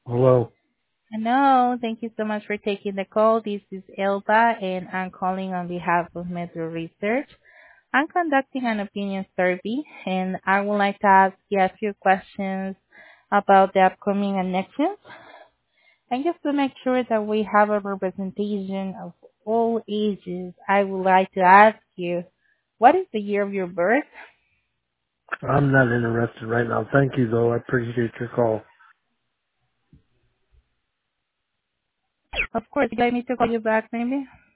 Hello. Hello. Thank you so much for taking the call. This is Elba, and I'm calling on behalf of Metro Research. I'm conducting an opinion survey, and I would like to ask you a few questions about the upcoming elections. And just to make sure that we have a representation of all ages, I would like to ask you, what is the year of your birth? I'm not interested right now. Thank you, though. I appreciate your call. Of course, you like me to call you back, maybe?